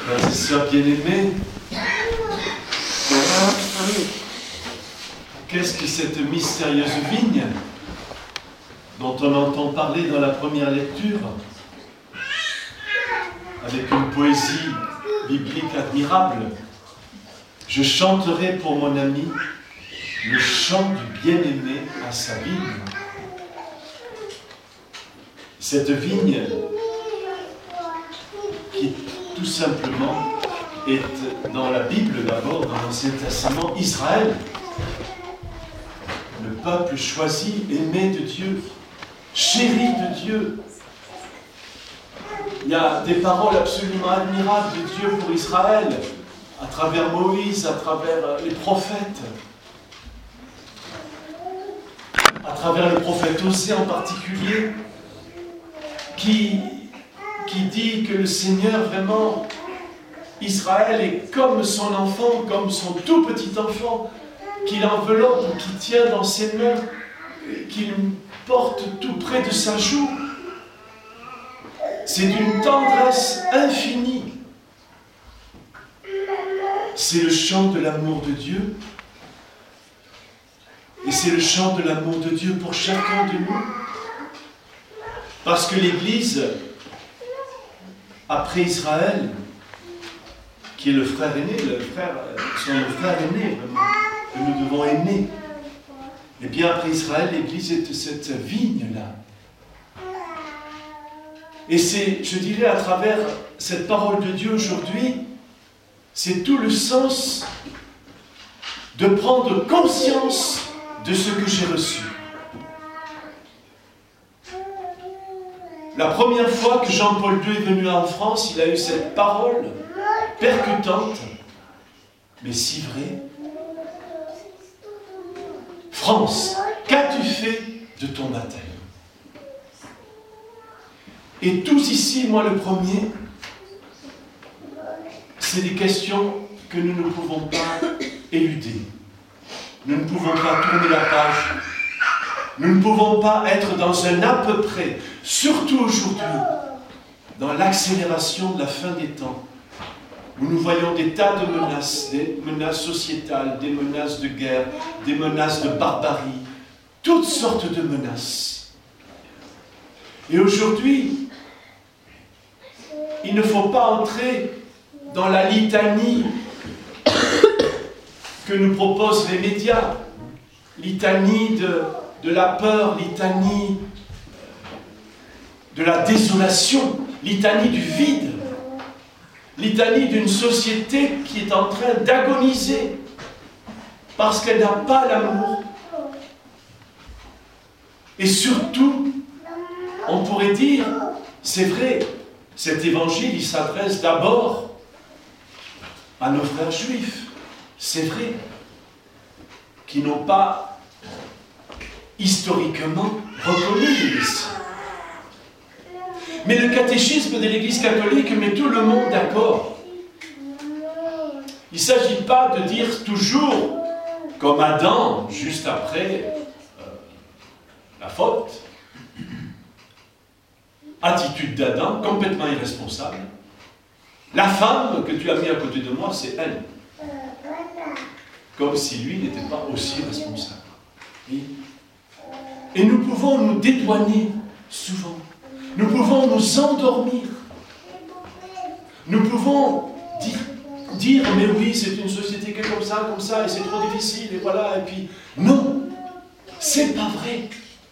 Frères et sœurs bien-aimés, qu'est-ce que cette mystérieuse vigne dont on entend parler dans la première lecture, avec une poésie biblique admirable? Je chanterai pour mon ami le chant du bien-aimé à sa vigne. Cette vigne qui tout simplement est dans la Bible d'abord, dans l'Ancien Testament, Israël, le peuple choisi, aimé de Dieu, chéri de Dieu. Il y a des paroles absolument admirables de Dieu pour Israël, à travers Moïse, à travers les prophètes, à travers le prophète Osée en particulier, qui dit que le Seigneur, vraiment, Israël est comme son enfant, comme son tout petit enfant, qu'il enveloppe, qu'il tient dans ses mains, qu'il porte tout près de sa joue. C'est d'une tendresse infinie. C'est le chant de l'amour de Dieu. Et c'est le chant de l'amour de Dieu pour chacun de nous. Parce que l'Église, après Israël, qui est le frère aîné, sont le frère aîné, vraiment, que nous devons aimer. Et bien après Israël, l'Église est cette vigne-là. Et c'est, je dirais, à travers cette parole de Dieu aujourd'hui, c'est tout le sens de prendre conscience de ce que j'ai reçu. La première fois que Jean-Paul II est venu en France, il a eu cette parole percutante, mais si vraie. France, qu'as-tu fait de ton baptême? Et tous ici, moi le premier, c'est des questions que nous ne pouvons pas éluder. Nous ne pouvons pas tourner la page. Nous ne pouvons pas être dans un à peu près, surtout aujourd'hui, dans l'accélération de la fin des temps, où nous voyons des tas de menaces, des menaces sociétales, des menaces de guerre, des menaces de barbarie, toutes sortes de menaces. Et aujourd'hui, il ne faut pas entrer dans la litanie que nous proposent les médias, litanie de la peur, litanie de la désolation, litanie du vide, litanie d'une société qui est en train d'agoniser parce qu'elle n'a pas l'amour. Et surtout, on pourrait dire, c'est vrai, cet évangile, il s'adresse d'abord à nos frères juifs, c'est vrai, qui n'ont pas historiquement reconnu le Messie. Mais le catéchisme de l'Église catholique met tout le monde d'accord. Il ne s'agit pas de dire toujours, comme Adam, juste après la faute, attitude d'Adam, complètement irresponsable. La femme que tu as mis à côté de moi, c'est elle. Comme si lui n'était pas aussi responsable. Et nous pouvons nous dédouaner souvent. Nous pouvons nous endormir. Nous pouvons dire mais oui, c'est une société qui est comme ça, et c'est trop difficile, et voilà, et puis... Non, c'est pas vrai.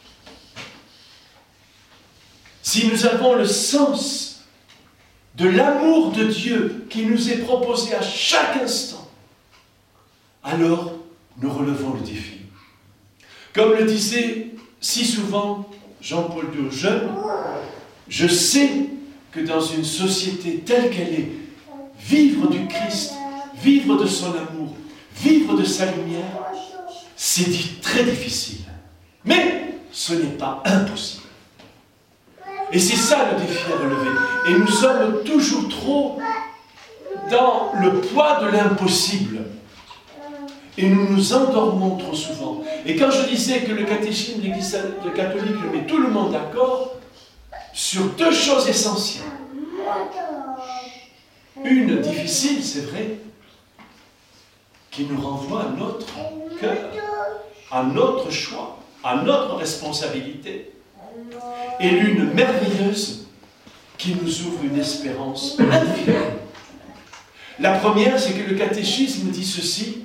Si nous avons le sens de l'amour de Dieu qui nous est proposé à chaque instant, alors nous relevons le défi. Comme le disait si souvent Jean-Paul II aux jeunes, je sais que dans une société telle qu'elle est, vivre du Christ, vivre de son amour, vivre de sa lumière, c'est très difficile. Mais ce n'est pas impossible. Et c'est ça le défi à relever. Et nous sommes toujours trop dans le poids de l'impossible. Et nous nous endormons trop souvent. Et quand je disais que le catéchisme de l'Église catholique met tout le monde d'accord sur deux choses essentielles. Une difficile, c'est vrai, qui nous renvoie à notre cœur, à notre choix, à notre responsabilité. Et l'une merveilleuse qui nous ouvre une espérance infinie. La première, c'est que le catéchisme dit ceci: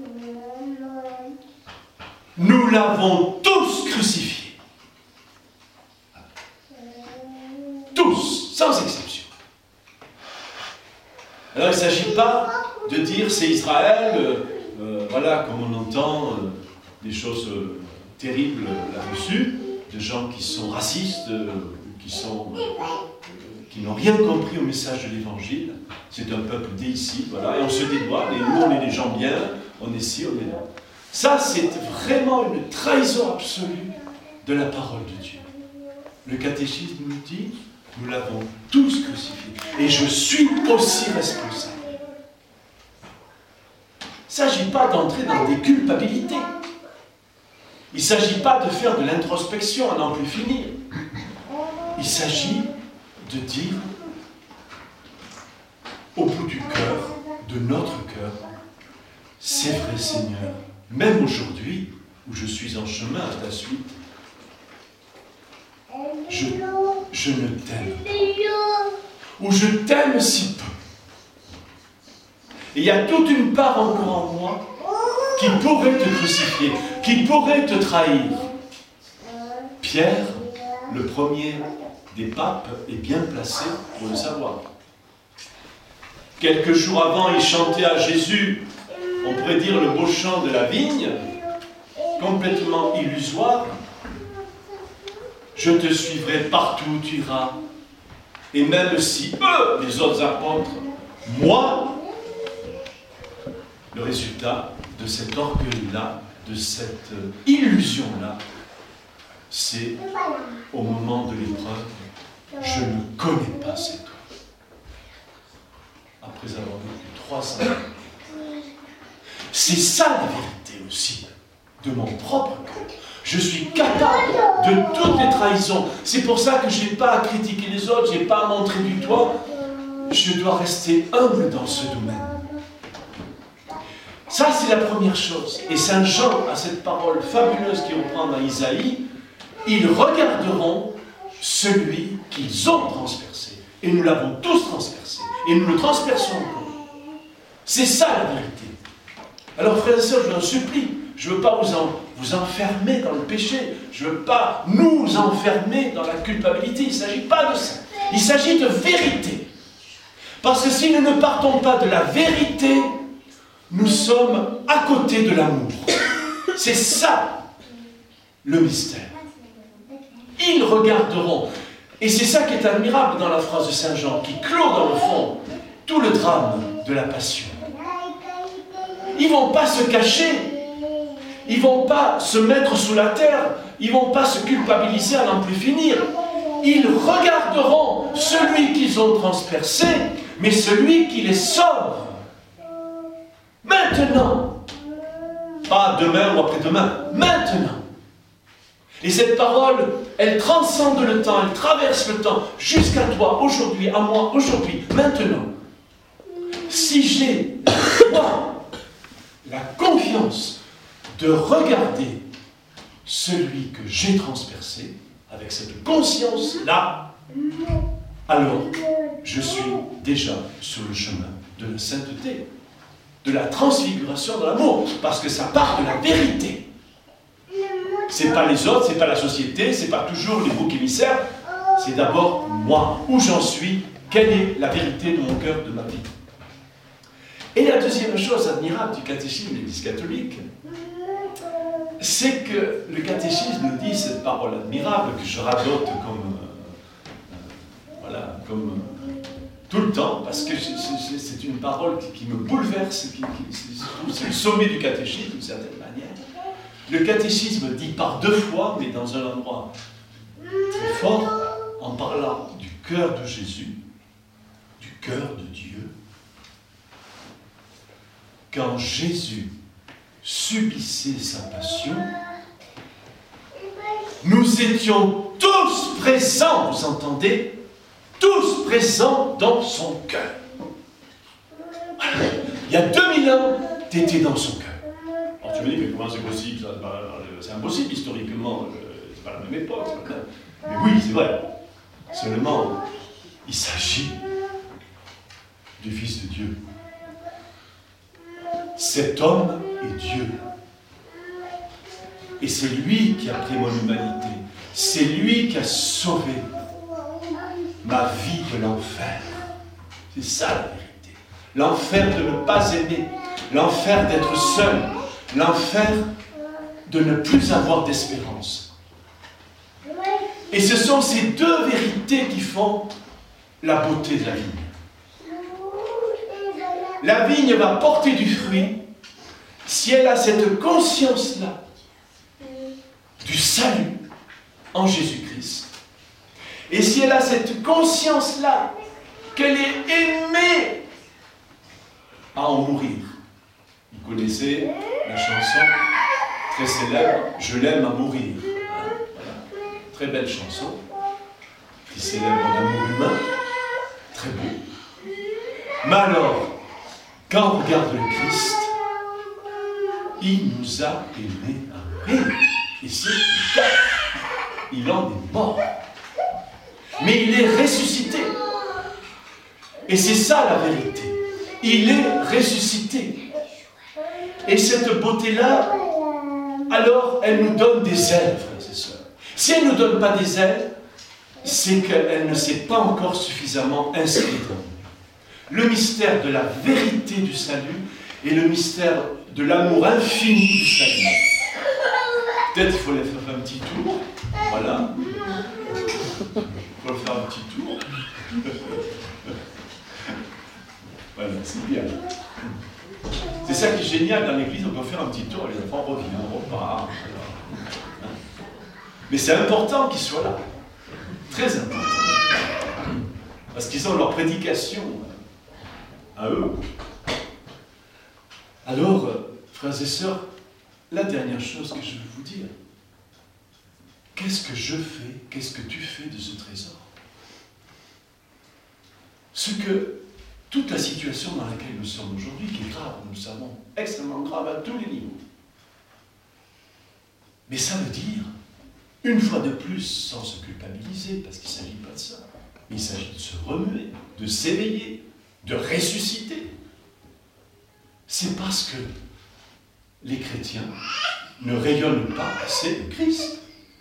nous l'avons tous crucifié. Tous, sans exception. Alors il ne s'agit pas de dire c'est Israël, voilà, comme on entend des choses terribles là-dessus, de gens qui sont racistes, qui n'ont rien compris au message de l'Évangile. C'est un peuple déicide, voilà, et on se dédouane, et nous on est des gens bien, on est ci, on est là. Ça, c'est vraiment une trahison absolue de la parole de Dieu. Le catéchisme nous dit, nous l'avons tous crucifié, et je suis aussi responsable. Il ne s'agit pas d'entrer dans des culpabilités. Il ne s'agit pas de faire de l'introspection à n'en plus finir. Il s'agit de dire, au bout du cœur, de notre cœur, c'est vrai Seigneur, même aujourd'hui, où je suis en chemin à ta suite, je ne t'aime pas. Ou je t'aime si peu. Et il y a toute une part encore en moi qui pourrait te crucifier, qui pourrait te trahir. Pierre, le premier des papes, est bien placé pour le savoir. Quelques jours avant, il chantait à Jésus, on pourrait dire le beau chant de la vigne, complètement illusoire. Je te suivrai partout où tu iras. Et même si eux, les autres apôtres, moi, le résultat de cet orgueil-là, de cette illusion-là, c'est au moment de l'épreuve, je ne connais pas cet homme. Après avoir vécu 300 ans. C'est ça la vérité aussi de mon propre cœur. Je suis capable de toutes les trahisons. C'est pour ça que je n'ai pas à critiquer les autres, je n'ai pas à montrer du doigt. Je dois rester humble dans ce domaine. Ça, c'est la première chose. Et Saint Jean a cette parole fabuleuse qui reprend dans Isaïe. Ils regarderont celui qu'ils ont transpercé. Et nous l'avons tous transpercé. Et nous le transperçons encore. C'est ça la vérité. Alors, frères et sœurs, je vous en supplie, je ne veux pas vous enfermer dans le péché. Je ne veux pas nous enfermer dans la culpabilité. Il ne s'agit pas de ça. Il s'agit de vérité. Parce que si nous ne partons pas de la vérité, nous sommes à côté de l'amour. C'est ça, le mystère. Ils regarderont. Et c'est ça qui est admirable dans la phrase de Saint Jean, qui clôt dans le fond tout le drame de la passion. Ils ne vont pas se cacher. Ils ne vont pas se mettre sous la terre. Ils ne vont pas se culpabiliser à n'en plus finir. Ils regarderont celui qu'ils ont transpercé, mais celui qui les sauve. Maintenant. Pas demain ou après-demain. Maintenant. Et cette parole, elle transcende le temps, elle traverse le temps, jusqu'à toi, aujourd'hui, à moi, aujourd'hui, maintenant. Si j'ai la foi, la confiance de regarder celui que j'ai transpercé, avec cette conscience-là, alors je suis déjà sur le chemin de la sainteté, de la transfiguration de l'amour, parce que ça part de la vérité. C'est pas les autres, c'est pas la société, c'est pas toujours les boucs émissaires, c'est d'abord moi, où j'en suis, quelle est la vérité de mon cœur, de ma vie. Et la deuxième chose admirable du catéchisme de l'Église catholique, c'est que le catéchisme nous dit cette parole admirable que je radote comme tout le temps, parce que c'est une parole qui me bouleverse, c'est le sommet du catéchisme d'une certaine manière. Le catéchisme dit par deux fois, mais dans un endroit très fort, en parlant du cœur de Jésus, du cœur de Dieu. Quand Jésus subissait sa passion, nous étions tous présents, vous entendez? Tous présents dans son cœur. Il y a 2000 ans, tu étais dans son cœur. Alors tu me dis, mais comment c'est possible ça? C'est impossible historiquement, c'est pas la même époque. Mais oui, c'est vrai. Seulement, il s'agit du Fils de Dieu. Cet homme est Dieu. Et c'est lui qui a pris mon humanité. C'est lui qui a sauvé ma vie de l'enfer. C'est ça la vérité. L'enfer de ne pas aimer. L'enfer d'être seul. L'enfer de ne plus avoir d'espérance. Et ce sont ces deux vérités qui font la beauté de la vigne. La vigne va porter du fruit si elle a cette conscience-là du salut en Jésus-Christ. Et si elle a cette conscience-là qu'elle est aimée à en mourir. Vous connaissez la chanson très célèbre « Je l'aime à mourir ». Voilà. Très belle chanson qui célèbre l'amour humain. Très beau. Mais alors, quand on regarde le Christ, il nous a aimés à mourir. Et c'est le cas. Il en est mort. Mais il est ressuscité. Et c'est ça la vérité. Il est ressuscité. Et cette beauté-là, alors, elle nous donne des ailes, frères et sœurs. Si elle ne nous donne pas des ailes, c'est qu'elle ne s'est pas encore suffisamment inscrite en nous. Le mystère de la vérité du salut et le mystère de l'amour infini du salut. Peut-être qu'il faut les faire un petit tour. Voilà. Il faut faire un petit tour. Voilà, c'est bien. C'est ça qui est génial dans l'église, on peut faire un petit tour, les enfants reviennent, on repart. Mais c'est important qu'ils soient là. Très important. Parce qu'ils ont leur prédication à eux. Alors, frères et sœurs, la dernière chose que je veux vous dire, qu'est-ce que je fais, qu'est-ce que tu fais de ce trésor? Ce que toute la situation dans laquelle nous sommes aujourd'hui, qui est grave, nous le savons, extrêmement grave à tous les niveaux. Mais ça veut dire, une fois de plus, sans se culpabiliser, parce qu'il ne s'agit pas de ça, il s'agit de se remuer, de s'éveiller, de ressusciter. C'est parce que les chrétiens ne rayonnent pas assez le Christ.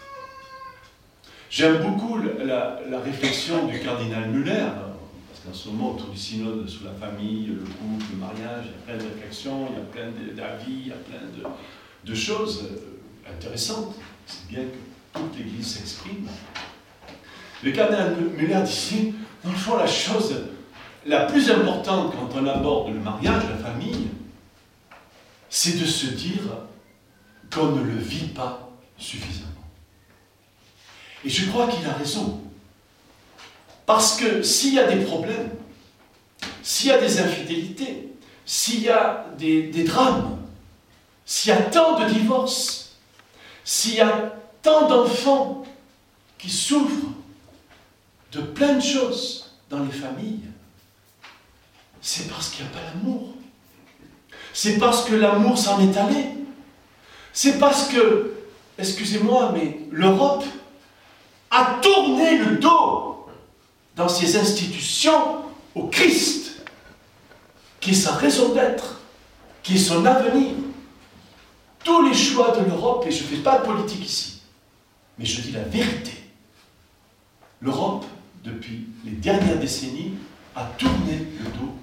J'aime beaucoup la réflexion du cardinal Müller, parce qu'en ce moment, autour du synode sur la famille, le couple, le mariage, il y a plein de réflexions, il y a plein d'avis, il y a plein de choses intéressantes. C'est bien que toute l'Église s'exprime. Le cardinal Müller dit, dans le fond, la chose la plus importante quand on aborde le mariage, la famille, c'est de se dire qu'on ne le vit pas suffisamment. Et je crois qu'il a raison. Parce que s'il y a des problèmes, s'il y a des infidélités, s'il y a des drames, s'il y a tant de divorces, s'il y a tant d'enfants qui souffrent de plein de choses dans les familles, c'est parce qu'il n'y a pas l'amour. C'est parce que l'amour s'en est allé. C'est parce que, excusez-moi, mais l'Europe a tourné le dos dans ses institutions au Christ, qui est sa raison d'être, qui est son avenir. Tous les choix de l'Europe, et je ne fais pas de politique ici, mais je dis la vérité. L'Europe, depuis les dernières décennies, a tourné le dos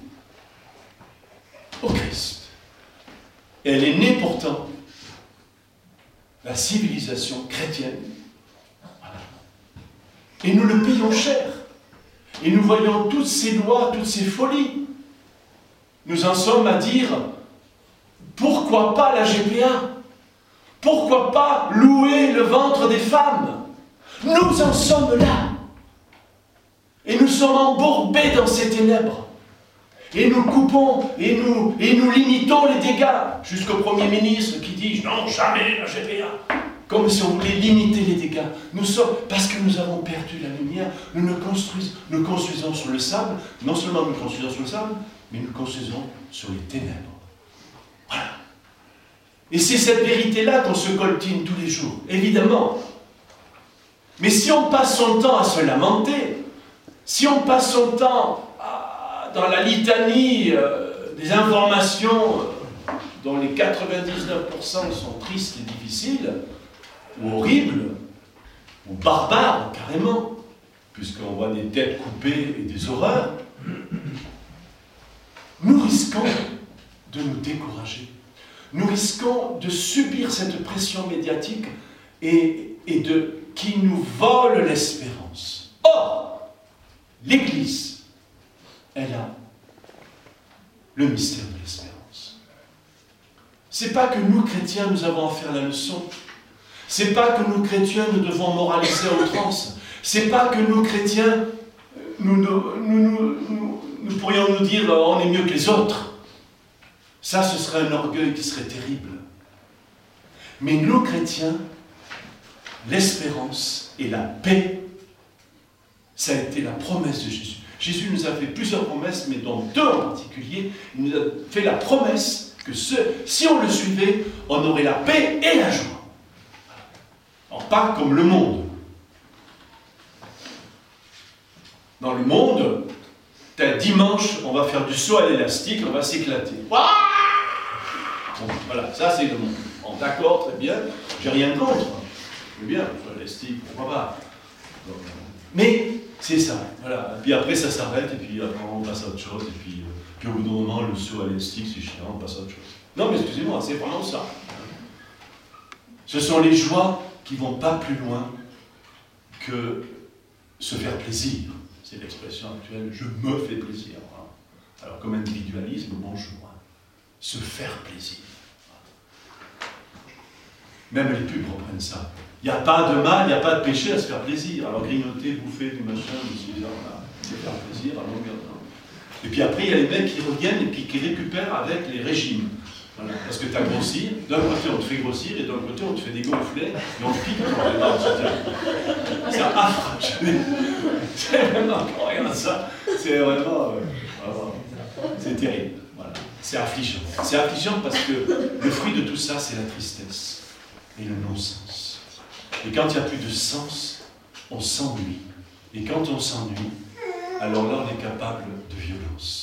au Christ. Et elle est née pourtant, la civilisation chrétienne. Voilà. Et nous le payons cher. Et nous voyons toutes ces lois, toutes ces folies. Nous en sommes à dire, pourquoi pas la GPA? Pourquoi pas louer le ventre des femmes? Nous en sommes là. Et nous sommes embourbés dans ces ténèbres. Et nous coupons, et nous limitons les dégâts. Jusqu'au Premier ministre qui dit, non, jamais la GPA. comme si on voulait limiter les dégâts. Parce que nous avons perdu la lumière, nous construisons sur le sable. Non seulement nous construisons sur le sable, mais nous construisons sur les ténèbres. Voilà. Et c'est cette vérité-là qu'on se coltine tous les jours, évidemment. Mais si on passe son temps à se lamenter, si on passe son temps dans la litanie des informations dont les 99% sont tristes et difficiles, ou horribles, ou barbares carrément, puisqu'on voit des têtes coupées et des horreurs, nous risquons de nous décourager. Nous risquons de subir cette pression médiatique qui nous vole l'espérance. Or, l'Église, elle a le mystère de l'espérance. C'est pas que nous, chrétiens, nous avons à faire la leçon. C'est pas que nous, chrétiens, nous devons moraliser à outrance. C'est pas que nous, chrétiens, nous pourrions nous dire on est mieux que les autres. Ça, ce serait un orgueil qui serait terrible. Mais nous, chrétiens, l'espérance et la paix, ça a été la promesse de Jésus. Jésus nous a fait plusieurs promesses, mais dont deux en particulier. Il nous a fait la promesse que si on le suivait, on aurait la paix et la joie. Alors, pas comme le monde. Dans le monde, dimanche, on va faire du saut à l'élastique, on va s'éclater. Bon, voilà, ça c'est le monde. Bon, d'accord, très bien, j'ai rien contre. C'est bien, le saut à l'élastique, pourquoi pas. Mais c'est ça, voilà. Et puis après ça s'arrête, et puis après on passe à autre chose, et puis au bout d'un moment, le saut à l'élastique, c'est chiant, on passe à autre chose. Non mais excusez-moi, c'est vraiment ça. Ce sont les joies qui ne vont pas plus loin que se faire plaisir. C'est l'expression actuelle, je me fais plaisir. Hein. Alors comme individualisme, bonjour. Hein. Se faire plaisir. Même les pubs reprennent ça. Il n'y a pas de mal, il n'y a pas de péché à se faire plaisir. Alors grignoter, bouffer, du machin, du ci, voilà, se faire plaisir à longueur de temps. Et puis après, il y a les mecs qui reviennent et puis qui récupèrent avec les régimes. Voilà. Parce que tu as grossi, d'un côté on te fait grossir et d'un côté on te fait dégonfler et on te pique dans les dents. C'est affreux. C'est vraiment rien ça. C'est vraiment. C'est terrible. Voilà. C'est affligeant. C'est affligeant parce que le fruit de tout ça, c'est la tristesse et le non-sens. Et quand il n'y a plus de sens, on s'ennuie. Et quand on s'ennuie, alors là on est capable de violence.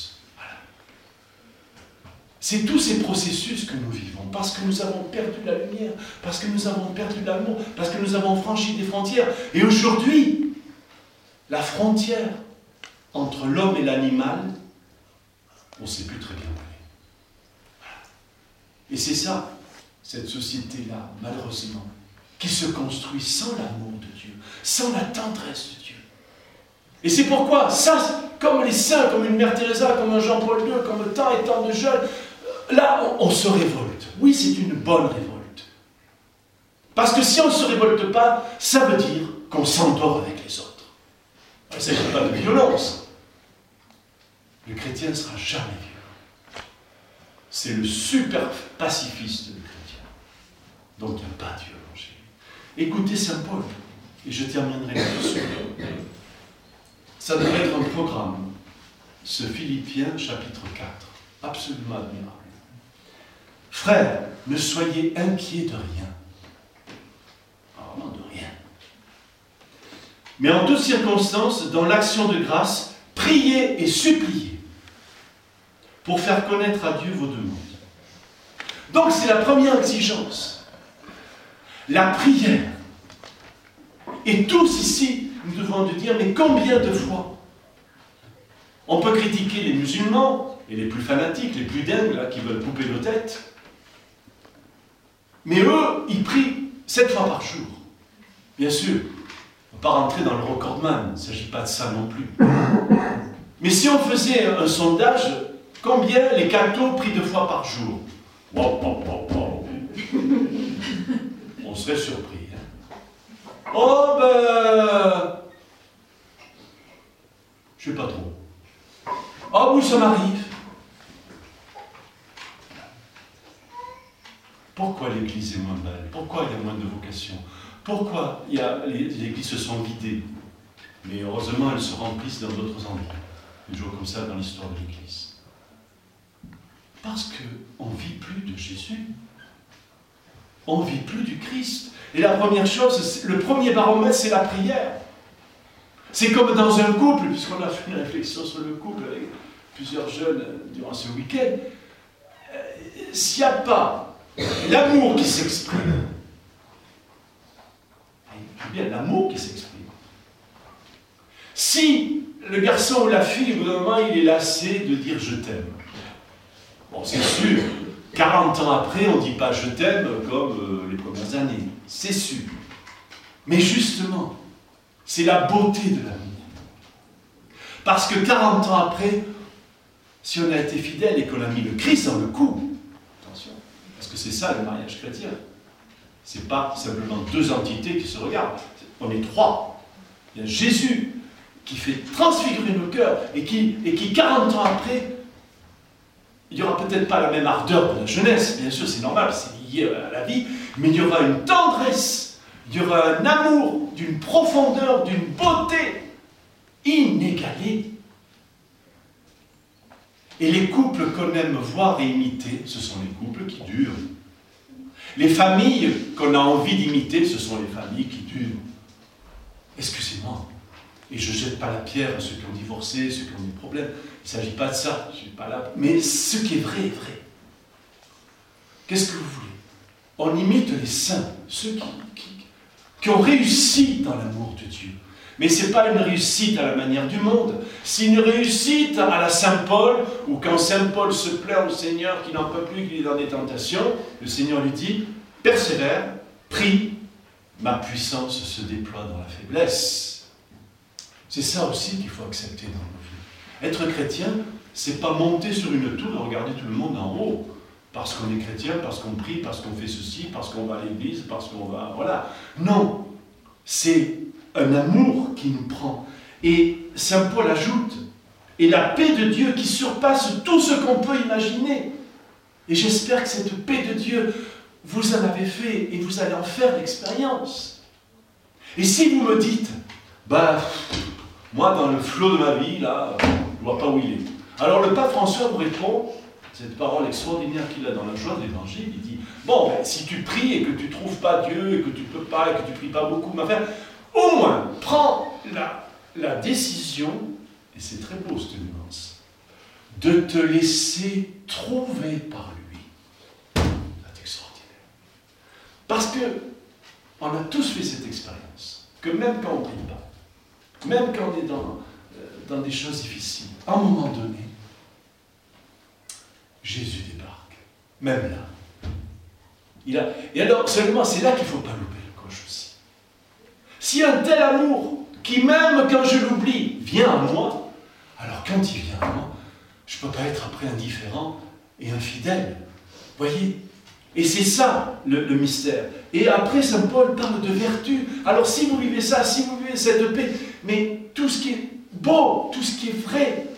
C'est tous ces processus que nous vivons, parce que nous avons perdu la lumière, parce que nous avons perdu l'amour, parce que nous avons franchi des frontières. Et aujourd'hui, la frontière entre l'homme et l'animal, on ne sait plus très bien où elle est. Voilà. Et c'est ça, cette société-là, malheureusement, qui se construit sans l'amour de Dieu, sans la tendresse de Dieu. Et c'est pourquoi, ça, comme les saints, comme une Mère Teresa, comme un Jean-Paul II, comme tant et tant de jeunes, là, on se révolte. Oui, c'est une bonne révolte. Parce que si on ne se révolte pas, ça veut dire qu'on s'endort avec les autres. Il ne s'agit pas de violence. Le chrétien ne sera jamais violent. C'est le super pacifiste, le chrétien. Donc il n'y a pas de violence chez lui. Écoutez Saint Paul, et je terminerai là-dessus. Ça devrait être un programme, ce Philippiens chapitre 4, absolument admirable. Frères, ne soyez inquiets de rien. Vraiment de rien. Mais en toutes circonstances, dans l'action de grâce, priez et suppliez pour faire connaître à Dieu vos demandes. Donc c'est la première exigence. La prière. Et tous ici, nous devons nous dire, mais combien de fois on peut critiquer les musulmans, et les plus fanatiques, les plus dingues, là, qui veulent couper nos têtes. Mais eux, ils prient 7 fois par jour. Bien sûr, on ne va pas rentrer dans le recordman, il ne s'agit pas de ça non plus. Mais si on faisait un sondage, combien les cathos prient 2 fois par jour? On serait surpris. Hein. Oh ben... je ne sais pas trop. Oh oui, ça m'arrive. Pourquoi les l'Église est moins belle? Pourquoi il y a moins de vocations? Pourquoi les églises se sont vidées? Mais heureusement, elles se remplissent dans d'autres endroits. Des jours comme ça dans l'histoire de l'Église. Parce qu'on ne vit plus de Jésus. On ne vit plus du Christ. Et la première chose, le premier baromètre, c'est la prière. C'est comme dans un couple, puisqu'on a fait une réflexion sur le couple avec plusieurs jeunes durant ce week-end. S'il n'y a pas l'amour qui s'exprime, bien l'amour qui s'exprime. Si le garçon ou la fille, au bout d'un moment, il est lassé de dire « je t'aime ». Bon, c'est sûr, 40 ans après, on ne dit pas « je t'aime » comme les premières années. C'est sûr. Mais justement, c'est la beauté de l'amour. Parce que 40 ans après, si on a été fidèle et qu'on a mis le Christ dans le couple, attention, parce que c'est ça le mariage chrétien. Ce n'est pas simplement deux entités qui se regardent. On est trois. Il y a Jésus qui fait transfigurer nos cœurs et qui 40 ans après, il n'y aura peut-être pas la même ardeur de la jeunesse, bien sûr, c'est normal, c'est lié à la vie, mais il y aura une tendresse, il y aura un amour, d'une profondeur, d'une beauté inégalée. Et les couples qu'on aime voir et imiter, ce sont les couples qui durent. Les familles qu'on a envie d'imiter, ce sont les familles qui durent. Excusez-moi, et je ne jette pas la pierre à ceux qui ont divorcé, ceux qui ont des problèmes. Il ne s'agit pas de ça, je ne suis pas là. Mais ce qui est vrai est vrai. Qu'est-ce que vous voulez? On imite les saints, ceux qui ont réussi dans l'amour de Dieu. Mais ce n'est pas une réussite à la manière du monde, c'est une réussite à la Saint Paul, où quand Saint Paul se plaint au Seigneur qu'il n'en peut plus, qu'il est dans des tentations, le Seigneur lui dit, persévère, prie, ma puissance se déploie dans la faiblesse. C'est ça aussi qu'il faut accepter dans nos vies. Être chrétien, c'est pas monter sur une tour et regarder tout le monde en haut, parce qu'on est chrétien, parce qu'on prie, parce qu'on fait ceci, parce qu'on va à l'église, parce qu'on va... Voilà. Non, c'est un amour qui nous prend. Et Saint Paul ajoute, et la paix de Dieu qui surpasse tout ce qu'on peut imaginer. Et j'espère que cette paix de Dieu, vous en avez fait et vous allez en faire l'expérience. Et si vous me dites, moi dans le flot de ma vie, là, je ne vois pas où il est. Alors le pape François vous répond, cette parole extraordinaire qu'il a dans la joie de l'évangile, il dit, si tu pries et que tu ne trouves pas Dieu, et que tu ne peux pas, et que tu ne pries pas beaucoup, au moins, prends la décision, et c'est très beau cette nuance, de te laisser trouver par lui. C'est extraordinaire. Parce que on a tous fait cette expérience, que même quand on ne prie pas, même quand on est dans des choses difficiles, à un moment donné, Jésus débarque, même là. Et alors, seulement, c'est là qu'il ne faut pas louper le coche aussi. S'il y a un tel amour, qui même quand je l'oublie, vient à moi, alors quand il vient à moi, je ne peux pas être après indifférent et infidèle. Voyez? Et c'est ça le mystère. Et après, Saint Paul parle de vertu. Alors si vous vivez ça, si vous vivez cette paix, mais tout ce qui est beau, tout ce qui est vrai,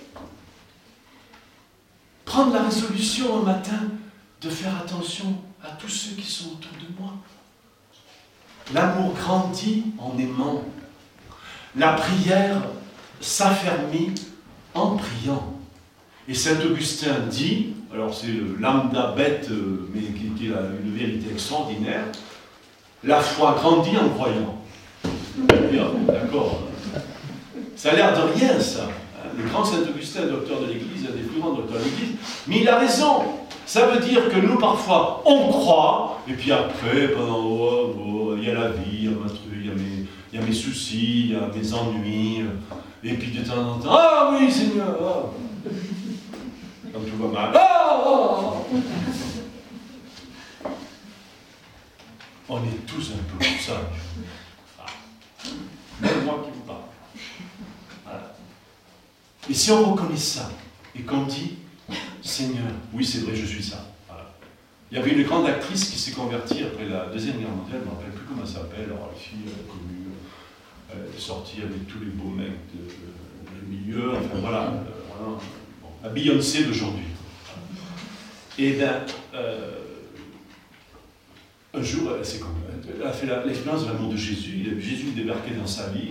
prendre la résolution un matin de faire attention à tous ceux qui sont autour de moi. L'amour grandit en aimant. La prière s'affermit en priant. Et saint Augustin dit, alors c'est le lambda bête, mais qui est une vérité extraordinaire, la foi grandit en croyant. D'accord. Ça a l'air de rien, ça. Le grand saint Augustin, docteur de l'Église, un des plus grands docteurs de l'Église, mais il a raison. Ça veut dire que nous, parfois, on croit, et puis après, il y a la vie, il y a ma truc, il y a mes soucis, il y a mes ennuis, et puis de temps en temps, ah oui, Seigneur, ah. Quand tout va mal, On est tous un peu comme ça. Même moi qui vous parle. Voilà. Et si on reconnaît ça, et qu'on dit, Seigneur, oui c'est vrai, je suis ça. Voilà. Il y avait une grande actrice qui s'est convertie après la Deuxième Guerre mondiale, je ne me rappelle plus comment elle s'appelle, alors la fille connue, elle est sortie avec tous les beaux mecs du milieu, enfin voilà, la Beyoncé d'aujourd'hui. Et bien, un jour, elle a fait l'expérience de l'amour de Jésus. Il a vu Jésus débarquer dans sa vie.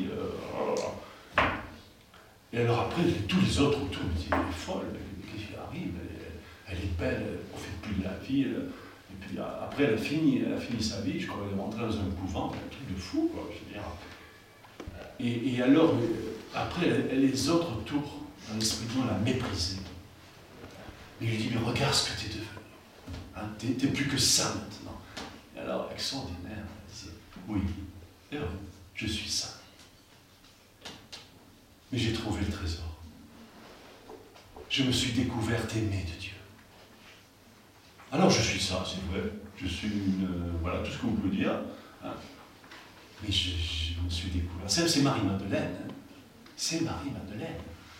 Et alors après, tous les autres autour me disent, elle est folle, qu'est-ce qui arrive, elle est belle, elle ne profite plus de la vie. Et puis après, elle a fini sa vie, je crois qu'elle est rentrée dans un couvent, un truc de fou, quoi, je veux dire. Et alors, après, les autres autour, dans l'esprit de Dieu, la méprisaient. Et il lui dit, mais regarde ce que tu es devenu. Hein, t'es plus que ça maintenant. Et alors, extraordinaire, elle disait, oui, et oui, je suis ça. Mais j'ai trouvé le trésor. Je me suis découverte aimée de Dieu. Alors je suis ça, c'est vrai. Je suis voilà, tout ce que vous pouvez dire. Hein. Mais je me suis découvert. C'est Marie-Madeleine. Hein. C'est Marie-Madeleine.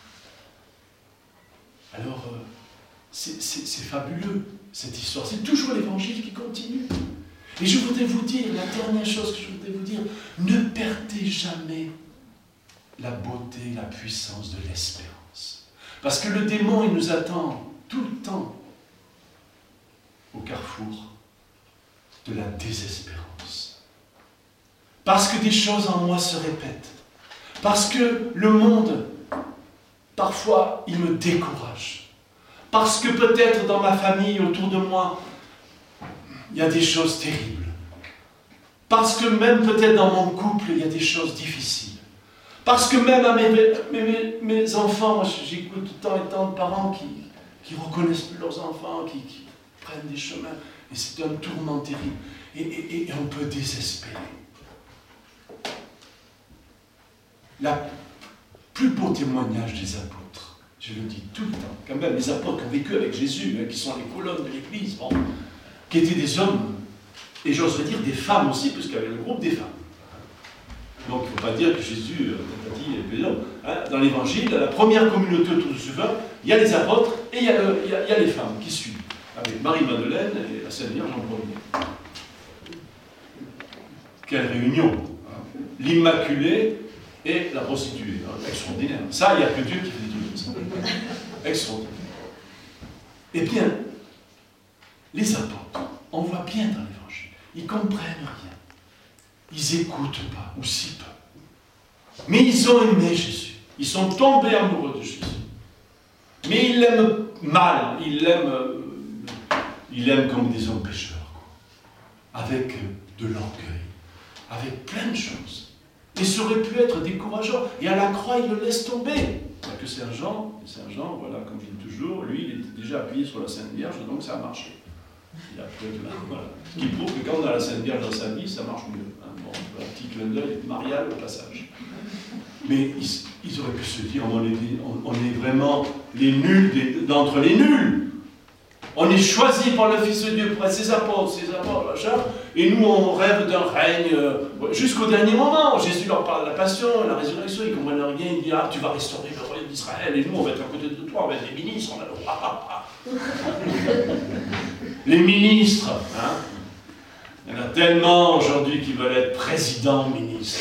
Alors, c'est fabuleux, cette histoire. C'est toujours l'Évangile qui continue. Et je voudrais vous dire, la dernière chose que je voudrais vous dire, ne perdez jamais la beauté, la puissance de l'espérance. Parce que le démon, il nous attend tout le temps au carrefour de la désespérance. Parce que des choses en moi se répètent. Parce que le monde, parfois, il me décourage. Parce que peut-être dans ma famille, autour de moi, il y a des choses terribles. Parce que même peut-être dans mon couple, il y a des choses difficiles. Parce que même à mes enfants, moi j'écoute tant et tant de parents qui ne reconnaissent plus leurs enfants, qui prennent des chemins. Et c'est un tourment terrible. Et on peut désespérer. Le plus beau témoignage des apôtres, je le dis tout le temps, quand même, les apôtres qui ont vécu avec Jésus, hein, qui sont les colonnes de l'Église, bon, qui étaient des hommes, et j'oserais dire des femmes aussi, puisqu'il y avait le groupe des femmes. Donc il ne faut pas dire que Jésus a dit que les hommes. Hein, dans l'Évangile, la première communauté autour du Sauveur, il y a les apôtres et il y a les femmes qui suivent, avec Marie-Madeleine et la Sainte Vierge en premier. Quelle réunion, hein. L'Immaculée et la prostituée, hein, extraordinaire. Ça, il n'y a que Dieu qui fait des trucs comme ça. Extraordinaire. Eh bien, les apôtres, on voit bien dans l'Évangile, ils ne comprennent rien. Ils n'écoutent pas, ou si peu. Mais ils ont aimé Jésus. Ils sont tombés amoureux de Jésus. Mais ils l'aiment mal. Ils l'aiment comme des hommes pécheurs. Quoi. Avec de l'orgueil. Avec plein de choses. Et ça aurait pu être décourageant. Et à la croix, il le laisse tomber. Que Saint Jean, voilà, comme je dis toujours, lui, il était déjà appuyé sur la Sainte Vierge, donc ça a marché. Il a voilà. Ce qui prouve que quand on a la Sainte Vierge dans sa vie, ça marche mieux. Hein. Bon, un petit clin d'œil marial au passage. Mais ils auraient pu se dire, on est vraiment les nuls d'entre les nuls. On est choisi par le Fils de Dieu pour être ses apôtres, machin, et nous on rêve d'un règne jusqu'au dernier moment. Jésus leur parle de la passion, la résurrection, ils ne comprennent rien, il dit, ah, tu vas restaurer le royaume d'Israël, et nous on va être à côté de toi, on va être des ministres, on va les ministres, hein. Il y en a tellement aujourd'hui qui veulent être président, ministre.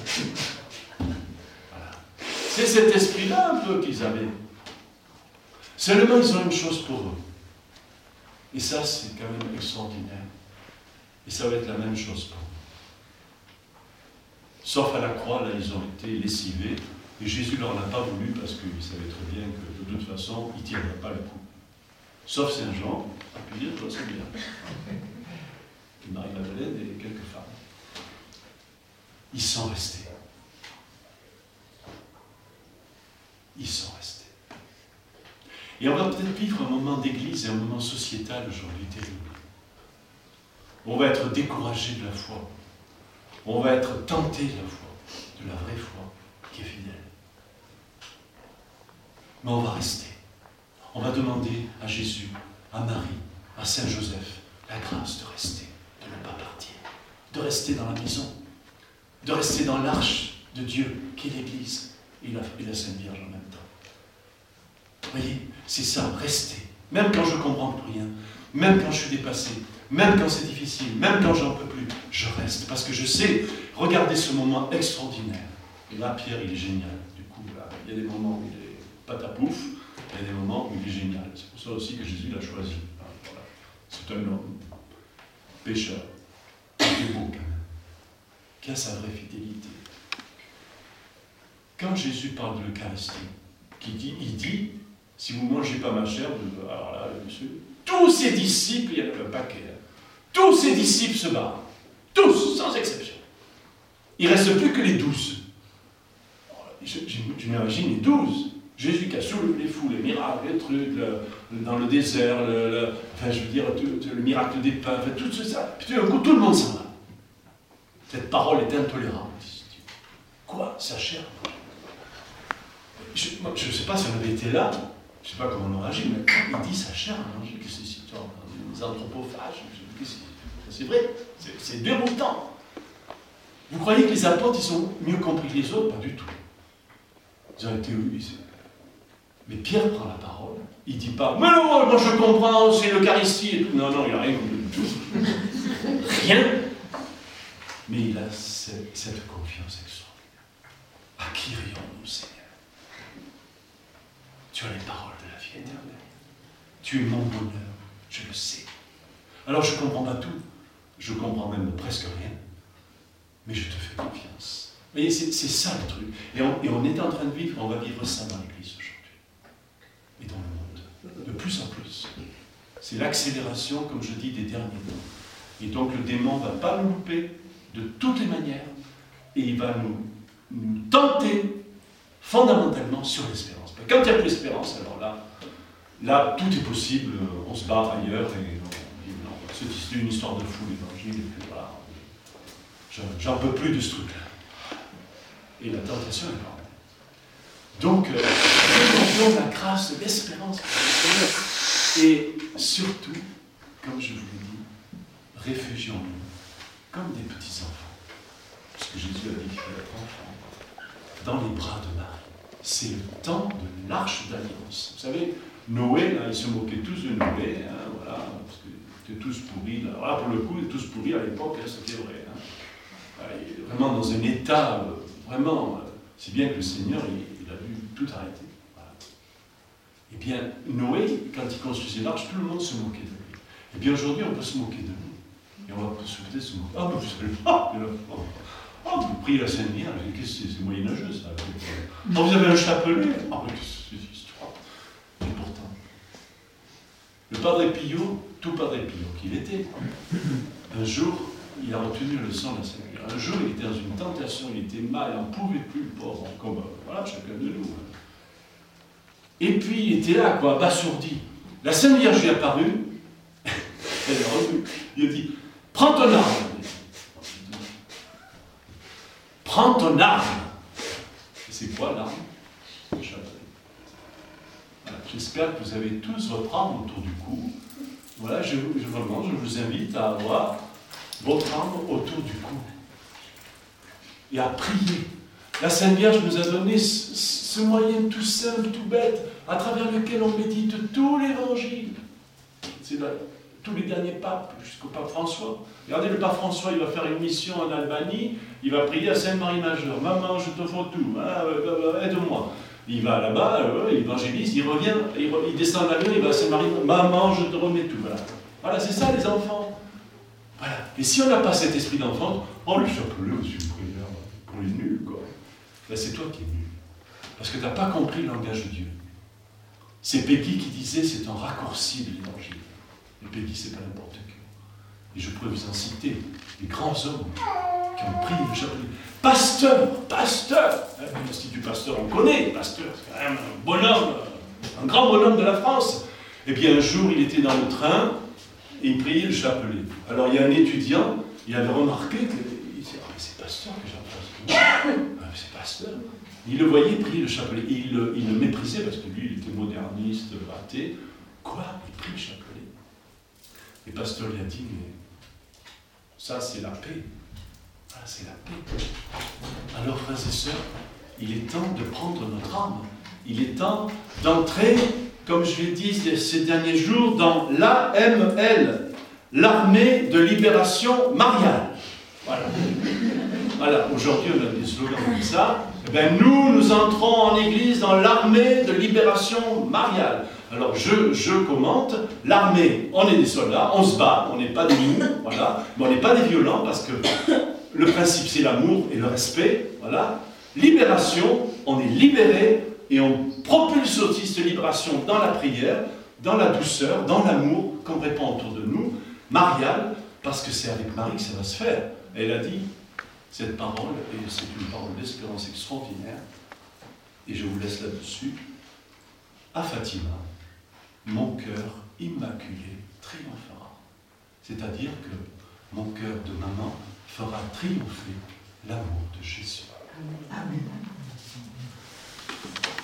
Voilà. C'est cet esprit-là un peu qu'ils avaient. Seulement ils ont une chose pour eux. Et ça, c'est quand même extraordinaire. Et ça va être la même chose pour nous. Sauf à la croix, là, ils ont été lessivés. Et Jésus ne leur en a pas voulu parce qu'il savait très bien que de toute façon, il ne tiendrait pas le coup. Sauf Saint Jean, appuyé de la Sainte Vierge. Et Marie-Madeleine et quelques femmes. Ils sont restés. Ils sont restés. Et on va peut-être vivre un moment d'église et un moment sociétal aujourd'hui terrible. On va être découragé de la foi. On va être tenté de la foi, de la vraie foi qui est fidèle. Mais on va rester. On va demander à Jésus, à Marie, à Saint Joseph, la grâce de rester, de ne pas partir, de rester dans la maison, de rester dans l'arche de Dieu qui est l'Église et la Sainte Vierge en même temps. Vous voyez, c'est ça, rester. Même quand je ne comprends plus rien, même quand je suis dépassé, même quand c'est difficile, même quand j'en peux plus, je reste. Parce que je sais, regardez ce moment extraordinaire. Et là, Pierre, il est génial. Du coup, là, il y a des moments où il est patapouf, il y a des moments où il est génial. C'est pour ça aussi que Jésus l'a choisi. Voilà. C'est un homme, pécheur, qui est beau quand même, qui a sa vraie fidélité. Quand Jésus parle de l'Eucharistie, il dit, si vous ne mangez pas ma chair, alors là, monsieur, tous ses disciples, il y a le paquet, hein, tous ses disciples se barrent. Tous, sans exception. Il ne reste plus que les 12. Tu m'imagines les 12. Jésus qui a soulevé les foules, les miracles, les trucs, dans le désert, enfin je veux dire, le miracle des pains, enfin, tout ça. Puis d'un coup, tout le monde s'en va. Cette parole est intolérable. Quoi? Sa chair? Je ne sais pas si on avait été là, je ne sais pas comment on aurait agi, mais quand il dit sa chair à manger, qu'est-ce que c'est cette histoire? Les anthropophages, c'est vrai, c'est déroutant. Vous croyez que les apôtres, ils sont mieux compris que les autres? Pas du tout. Ils ont été mais Pierre prend la parole, il ne dit pas « Mais non, moi je comprends, c'est l'Eucharistie et tout. » Non, il n'y a rien compris du tout. Rien. Mais il a cette confiance extraordinaire. À qui irions-nous, Seigneur? Tu as les paroles de la vie éternelle. Tu es mon bonheur, je le sais. Alors je ne comprends pas tout. Je comprends même presque rien. Mais je te fais confiance. Vous voyez, c'est ça le truc. Et on est en train de vivre, on va vivre ça dans l'Église aujourd'hui. Et dans le monde. De plus en plus. C'est l'accélération, comme je dis, des derniers temps. Et donc le démon ne va pas nous louper de toutes les manières. Et il va nous tenter fondamentalement sur l'espérance. Quand il n'y a plus d'espérance, alors là, tout est possible, on se barre ailleurs et on dit non, c'est une histoire de fou l'évangile, et puis voilà. J'en peux plus de ce truc-là. Et la tentation est grande. Donc, nous la grâce de l'espérance. Et surtout, comme je vous l'ai dit, réfugions-nous comme des petits enfants. Parce que Jésus a dit qu'il fallait être enfant. Dans les bras de Marie. C'est le temps de l'arche d'alliance. Vous savez, Noé, là, ils se moquaient tous de Noé, hein, voilà, parce qu'ils étaient tous pourris. Là. Voilà, pour le coup, ils étaient tous pourris à l'époque, hein, c'était vrai. Hein. Il est vraiment dans un état, vraiment, si bien que le Seigneur, il a dû tout arrêter. Voilà. Eh bien, Noé, quand il construisait l'arche, tout le monde se moquait de lui. Eh bien, aujourd'hui, on peut se moquer de nous. Et on va peut-être se moquer. Ah, ben, vous savez, vous priez la Sainte Vierge, qu'est-ce que c'est moyenâgeux ça? Oh, vous avez un chapelet? Ah, mais qu'est-ce que c'est cette histoire? Et pourtant, le Padre Pio, tout Padre Pio qu'il était, un jour, il a retenu le sang de la Sainte Vierge. Un jour, il était dans une tentation, il était mal, il n'en pouvait plus, le pauvre, comme voilà, chacun de nous. Et puis, il était là, quoi, abasourdi. La Sainte Vierge lui est apparue, elle est revenue, il a dit, prends ton arme. Prends ton arme. C'est quoi l'arme? Le chapelet. Voilà. J'espère que vous avez tous votre arme autour du cou. Voilà, je vous invite à avoir votre arme autour du cou. Et à prier. La Sainte Vierge nous a donné ce moyen tout simple, tout bête, à travers lequel on médite tout l'Évangile. C'est tous les derniers papes, jusqu'au pape François. Regardez, le pape François, il va faire une mission en Albanie, il va prier à Sainte-Marie-Majeure. Maman, je te faut tout, aide-moi. Il va là-bas, il évangélise, il revient, il descend de l'avion, il va à Sainte-Marie, maman, je te remets tout. Voilà, c'est ça les enfants. Voilà. Et si on n'a pas cet esprit d'enfant, oh, le chapelet aussi, une prière pour les nuls, quoi. Ben, c'est toi qui es nul. Parce que tu n'as pas compris le langage de Dieu. C'est Peggy qui disait, c'est un raccourci de l'évangile. Et Peggy, c'est pas n'importe qui. Et je pourrais vous en citer des grands hommes qui ont prié le chapelet. Pasteur, l'Institut Pasteur, on connaît, Pasteur, c'est quand même un bonhomme, un grand bonhomme de la France. Eh bien, un jour, il était dans le train et il priait le chapelet. Alors, il y a un étudiant, il avait remarqué qu'il disait, ah, mais c'est Pasteur que j'en fasse. Ah, c'est Pasteur. Il le voyait prier le chapelet. Et il le méprisait parce que lui, il était moderniste, athée. Quoi? Il prie le chapelet. Et Pasteur lui a dit, mais ça, c'est la paix. Ah, c'est la paix. Alors, frères et sœurs, il est temps de prendre notre arme. Il est temps d'entrer, comme je l'ai dit ces derniers jours, dans l'AML, l'armée de libération mariale. Voilà. Voilà. Aujourd'hui, on a des slogans comme ça. Eh bien, nous entrons en église dans l'armée de libération mariale. Alors je commente, l'armée, on est des soldats, on se bat, on n'est pas des mous, voilà, mais on n'est pas des violents parce que le principe c'est l'amour et le respect, voilà. Libération, on est libéré et on propulse aussi cette libération dans la prière, dans la douceur, dans l'amour qu'on répand autour de nous. Mariale, parce que c'est avec Marie que ça va se faire. Elle a dit cette parole, et c'est une parole d'espérance extraordinaire, et je vous laisse là-dessus. À Fatima, mon cœur immaculé triomphera. C'est-à-dire que mon cœur de maman fera triompher l'amour de Jésus. Amen.